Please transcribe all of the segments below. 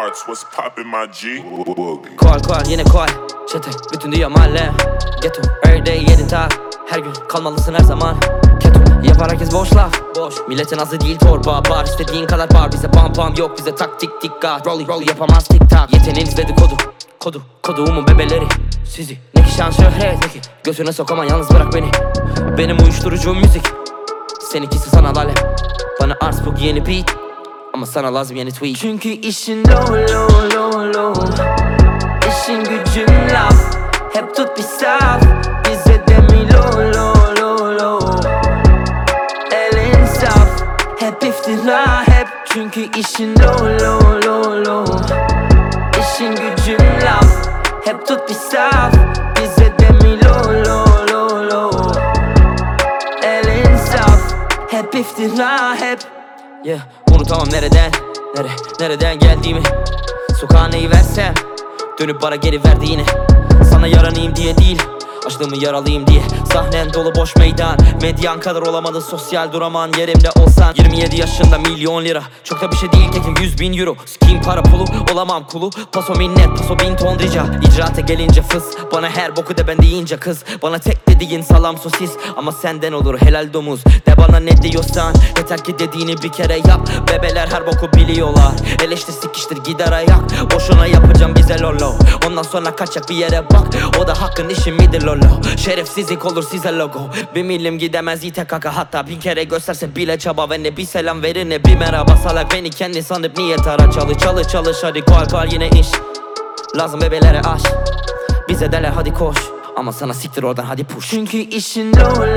hearts, what's poppin' my G? Koal yine koal. Çete bütün dünya mahalle. Ghetto every day 7 tak. Her gün kalmalısın her zaman. Keto yapar herkes boş laf. Boş milletin azı değil torba. Bar istediğin kadar bar. Bize bam bam yok, bize tak tik tik gat. Rolly yapamaz tik tak. Yeteneğiniz dedikodu. Koduğumun bebeleri. Sizi ne ki şan şöhret ne ki götüne sokamam, yalnız bırak beni. Benim uyuşturucu müzik, seninkisi sanal alem. Bana arz bu yeni beat, ama sana lazım yeni tweet. Çünkü işin low. İşin gücün laf. Hep tut bir saf. Bize de mi low. Elin saf. Hep iftira hep. Çünkü işin low. İşin gücün laf. Hep tut bir saf. Bize de mi low. Elin saf. Hep iftira hep. Yeah, unutamam nereden geldiğimi. Sokağa neyi versem dönüp bana geri verdi yine. Sana yaranayım diye değil, açlığımı yaralıyım diye. Sahnen dolu boş meydan, medyan kadar olamadın sosyal duraman. Yerimde olsan 27 yaşında milyon lira çok da bir şey değil, tekim 100.000 euro. Sikiyim para pulu, olamam kulu. Paso minnet, paso 1000 ton rica. İcraata gelince fıs, bana her boku de ben deyince kız. Bana tek dediğin salam sosis, ama senden olur helal domuz. De bana ne diyorsan, yeter ki dediğini bir kere yap. Bebeler her boku biliyorlar, eleştir sikiştir gider ayak. Boşuna yapacağım bize lolo, ondan sonra kaçak bir yere bak. O da hakkın işi midir lolo. Şerefsizlik olur size logo. Bir milim gidemez ite kaka, hatta 1000 kere gösterse bile çaba. Ve ne bir selam verir ne bir merhaba. Salak beni kendi sanıp niye tara. Çalış hadi koal yine iş. Lazım bebelere aş. Bize derler hadi koş, ama sana siktir oradan hadi push. Çünkü işin low.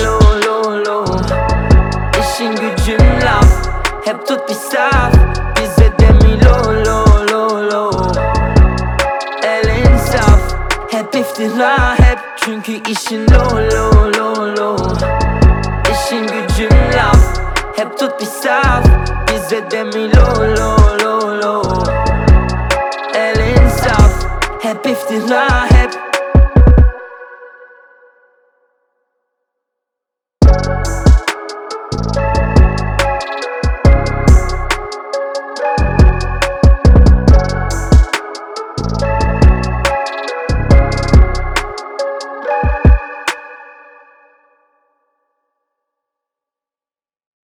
İşin gücün laf. Hep tut bir saf. Bize de mi low. Elin saf. Hep iftira hep. Çünkü işin low. İşin gücün laf. Hep tut bir saf. Bize de mi low.